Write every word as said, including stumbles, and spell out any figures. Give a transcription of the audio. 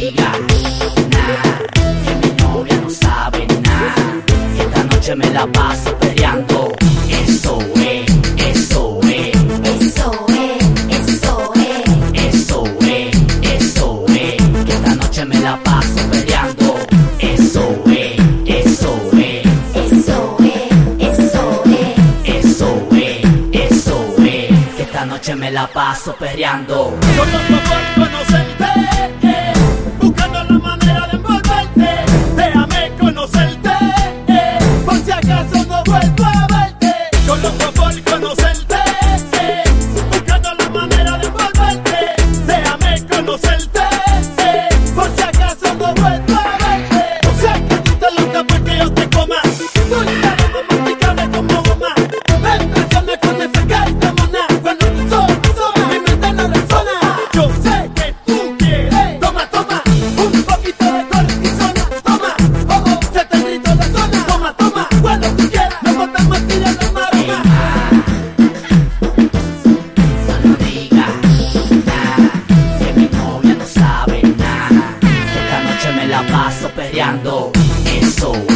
diga nada, que mi novia no sabe nada, que esta noche me la paso peleando. Eso es, eso es, Eso es, eso es, eso es, eso es, que esta noche me la paso peleando. Eso es, eso es, eso es, eso es. eso es, eso es, que esta noche me la paso peleando. Yo loco por conocerte, eh, buscando la manera de envolverte. Déjame conocerte, eh, por si acaso no vuelvo a verte. Yo loco por conocerte, eh, buscando la manera de envolverte. Déjame conocerte, eh, por si acaso no vuelvo a verte. O sea que tú estás loca porque yo te coma. Tú eres la masticable como goma. Me impresiona con esa carita mona. Cuando tú soy, soy, mi mente no resona. Yo sé que tú quieres. Toma, toma, un poquito de cortisona. Toma, ojo, se te gritó la zona. Toma, toma, cuando tú quieras. Nos botamos a tirar la maroma. No diga nada, que mi novia no sabe nada, que esta noche me la paso peleando. Eso